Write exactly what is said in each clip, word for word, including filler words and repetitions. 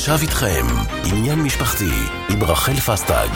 ועכשיו איתכם, עניין משפחתי, עם רחל פסטג.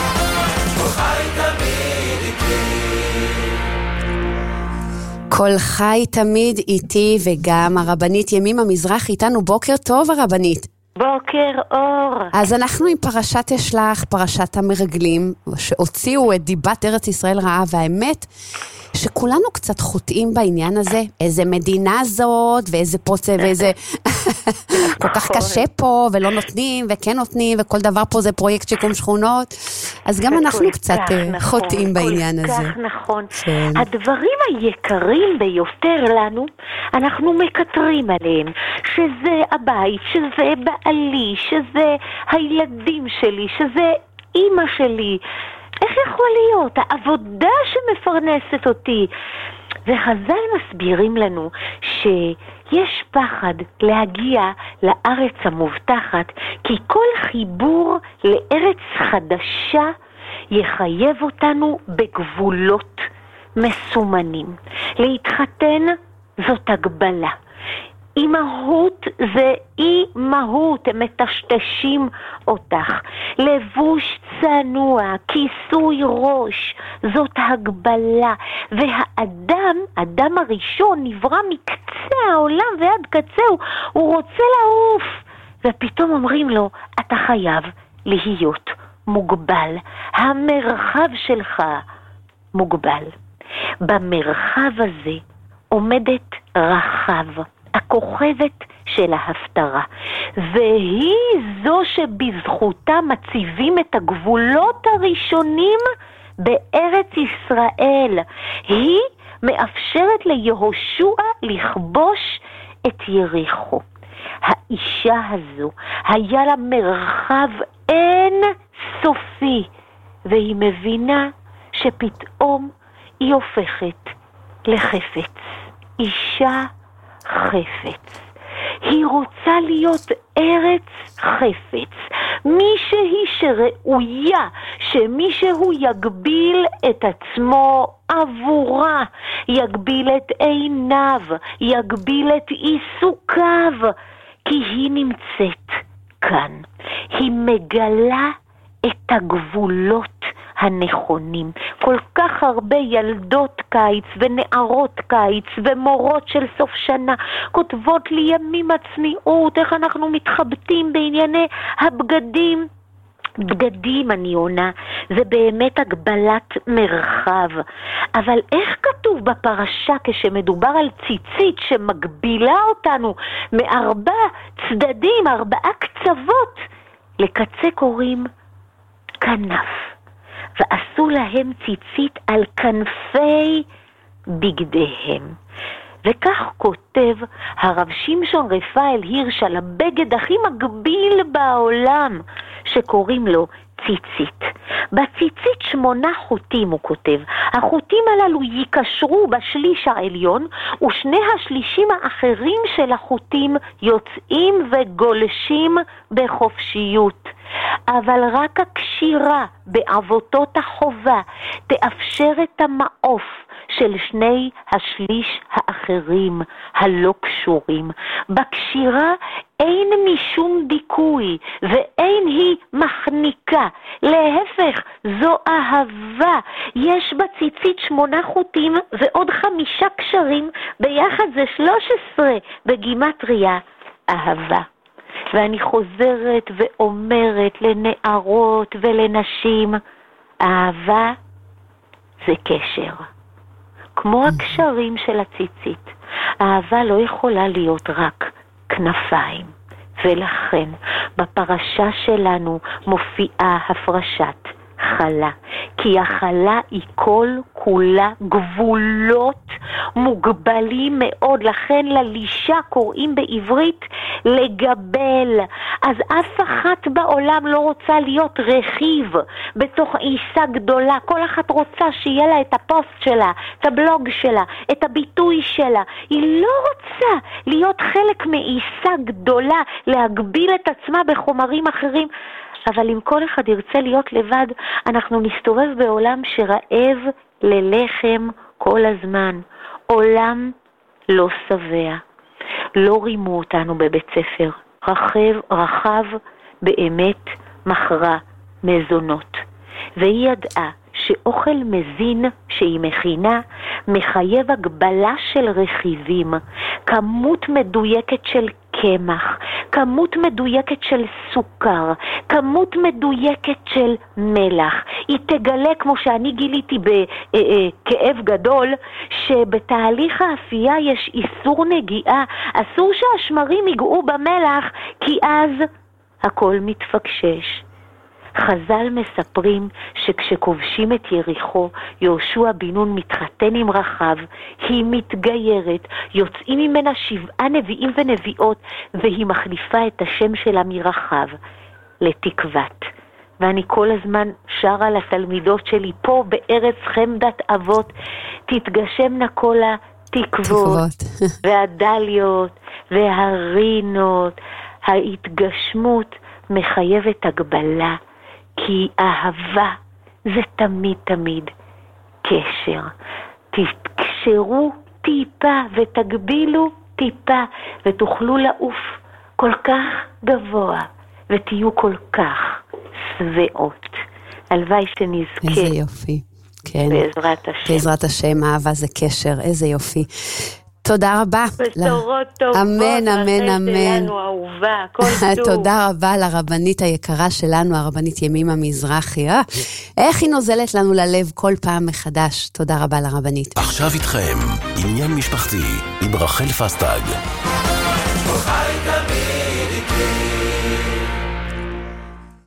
כל חי תמיד איתי, וגם הרבנית ימימה מזרח איתנו. בוקר טוב הרבנית. בוקר אור. אז אנחנו עם פרשת ישלח, פרשת המרגלים, שהוציאו את דיבת ארץ ישראל רעה, והאמת שכולנו קצת חוטאים בעניין הזה, איזה מדינה זאת, ואיזה פוצה, ואיזה כל כך קשה פה, ולא נותנים, וכן נותנים, וכל דבר פה זה פרויקט שיקום שכונות, אז גם אנחנו קצת חוטאים בעניין הזה. כל כך נכון. הדברים היקרים ביותר לנו, אנחנו מקטרים עליהם, שזה הבית, שזה בעלי, שזה הילדים שלי, שזה אמא שלי, איך יכול להיות? העבודה שמפרנסת אותי. וחז"ל מסבירים לנו שיש פחד להגיע לארץ המובטחת, כי כל חיבור לארץ חדשה יחייב אותנו בגבולות מסומנים. להתחתן זאת הגבלה. אימהות זה אי מהות, הם מטשטשים אותך. לבוש צנוע, כיסוי ראש, זאת הגבלה. והאדם, אדם הראשון, נברא מקצה העולם ועד קצהו, הוא רוצה לעוף. ופתאום אומרים לו, אתה חייב להיות מוגבל. המרחב שלך מוגבל. במרחב הזה עומדת רחב, הכוכבת של ההפטרה, והיא זו שבזכותה מציבים את הגבולות הראשונים בארץ ישראל. היא מאפשרת ליהושע לכבוש את יריחו. האישה הזו היה לה מרחב אין סופי, והיא מבינה שפתאום היא הופכת לחפץ. אישה חפץ. היא רוצה להיות ארץ חפץ. מישהי שראויה שמישהו יגביל את עצמו עבורה, יגביל את עיניו, יגביל את עיסוקיו, כי היא נמצאת כאן. היא מגלה את הגבולות הנכונים. כל כך הרבה ילדות קיץ ונערות קיץ ומורות של סוף שנה כותבות לי ימים הצניעות, איך אנחנו מתחבטים בענייני הבגדים. בגדים, אני עונה, זה באמת הגבלת מרחב. אבל איך כתוב בפרשה כשמדובר על ציצית שמגבילה אותנו מארבע צדדים, ארבעה קצוות? לקצה קוראים כנף. ועשו להם ציצית על כנפי בגדיהם. וכך כותב הרב שמשון רפאל הירש על הבגד הכי מגביל בעולם, שקוראים לו ציצית. בציצית שמונה חוטים, הוא כותב. החוטים הללו ייקשרו בשליש העליון, ושני השלישים האחרים של החוטים יוצאים וגולשים בחופשיות. אבל רק הקשירה בעבותות החובה תאפשר את המעוף של שני השליש האחרים הלא קשורים. בקשירה אין משום דיכוי ואין היא מחניקה, להפך, זו אהבה. יש בציצית שמונה חוטים ועוד חמישה קשרים, ביחד זה שלוש עשרה בגימטריה אהבה. ואני חוזרת ואומרת לנערות ולנשים, אהבה זה קשר. כמו הקשרים של הציצית, אהבה לא יכולה להיות רק כנפיים. ולכן בפרשה שלנו מופיעה הפרשת חלה, כי החלה היא כל כולה גבולות מוגבלים מאוד. לכן ללישה קוראים בעברית לגבל. אז אף אחת בעולם לא רוצה להיות רכיב בתוך עיסה גדולה. כל אחת רוצה שיהיה לה את הפוסט שלה, את הבלוג שלה, את הביטוי שלה. היא לא רוצה להיות חלק מעיסה גדולה, להגביל את עצמה בחומרים אחרים. אבל אם כל אחד ירצה להיות לבד, אנחנו נסתובב בעולם שרעב ללחם כל הזמן. עולם לא שבע. לא רימו אותנו בבית ספר רחב, רחב באמת מחרה מזונות. והיא ידעה שאוכל מזין שהיא מכינה מחייב הגבלה של רכיבים, כמות מדויקת של קמח, כמות מדויקת של סוכר, כמות מדויקת של מלח. היא תגלה, כמו שאני גיליתי בכאב גדול, שבתהליך האפייה יש איסור נגיעה. אסור שהשמרים ייגעו במלח, כי אז הכל מתפקשש. חז"ל מספרים שכשכובשים את יריחו, יהושע בן נון מתחתן עם רחב, היא מתגיירת, יוצאים ממנה שבעה נביאים ונביאות, והיא מחליפה את השם שלה מרחב לתקוות. ואני כל הזמן שרה לתלמידות שלי, פה בארץ חמדת אבות, תתגשמנה כל התקוות, והדליות, והרינות. ההתגשמות מחייבת הגבלה, כי אהבה זה תמיד תמיד קשר. תקשרו טיפה ותגבילו טיפה ותוכלו לעוף כל כך גבוה ותהיו כל כך שבעות. הלוואי שנזכה. איזה יופי. כן. בעזרת השם. בעזרת השם, אהבה זה קשר, איזה יופי. תודה רבה. בשורות טובות. אמן, אמן, אמן. שלנו אהובה, כל טוב. תודה רבה לרבנית היקרה שלנו, הרבנית ימימה מזרחי. אה? איך היא נוזלת לנו ללב כל פעם מחדש. תודה רבה לרבנית. עכשיו איתכם, עניין משפחתי, עם רחל פסטג.